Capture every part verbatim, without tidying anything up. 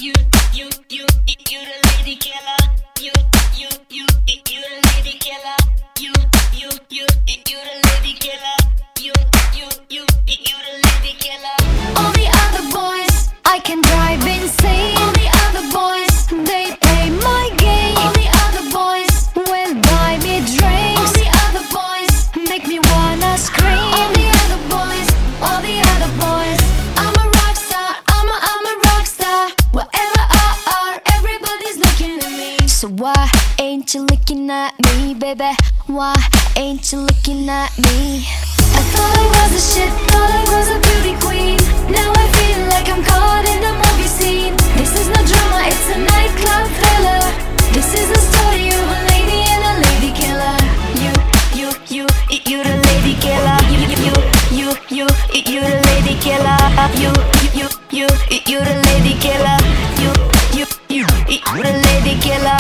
You, you, you, you the lady killer. You, you, you, you the lady killer. You, you, you, you the lady killer. You, you, you, you the lady killer. All the other boys, I can drive insane. All the other boys, they play my game. All the other boys will buy me drinks. All the other boys make me wanna scream. All the other boys, all the other boys, I'm a rock star, I'm a, I'm a rock star. Wherever I are, everybody's looking at me. So why ain't you looking at me, baby? Why ain't you looking at me? I thought I was a shit, thought I was a beauty queen. Now I feel like I'm caught in a movie scene. This is no drama, it's a nightclub thriller. This is the story of a lady and a lady killer. You, you, you, you the lady killer. You, you, you, you, you the lady killer. You, you, you, you the lady killer. You, you, you, you the lady killer.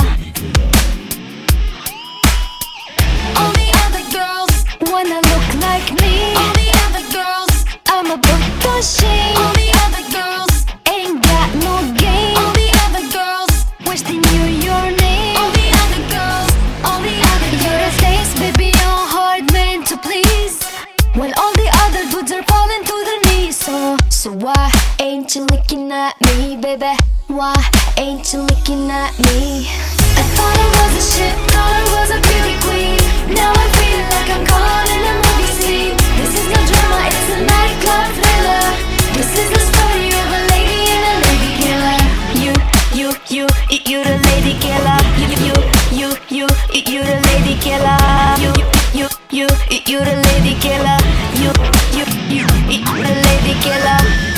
All the other girls wanna look like me. All the other girls, I'm a book machine. All the other girls ain't got no game. All the other girls wish they knew your name. All the other girls, all the other girls, you're a taste, baby, you're hard man to please. When all the other dudes are falling to their knees. So, so why ain't you looking at me, baby? Why ain't you looking at me? I thought I was a shit, thought I was a beauty queen. Now I feel like I'm caught in a movie scene. This is no drama, it's a nightclub thriller. This is the story of a lady and a lady killer. You, you, you, you the lady killer. You, you, you, you, you the lady killer. You, you, you, you the lady killer. You, you, you, you the lady killer.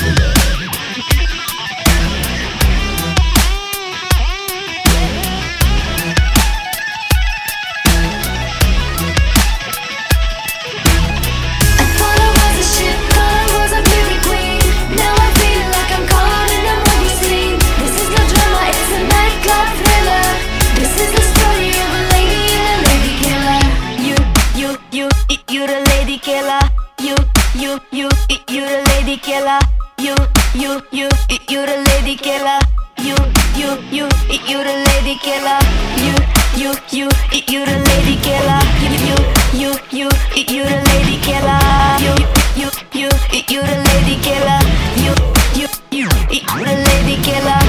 You the lady killer. You, you, you, you the lady killer. You, you, you, you the lady killer. You, you, you, you the lady killer. You, you, you, you the lady killer. You, you, you, you the lady killer. You, you, you, you the lady killer. You, you, you, you the lady killer.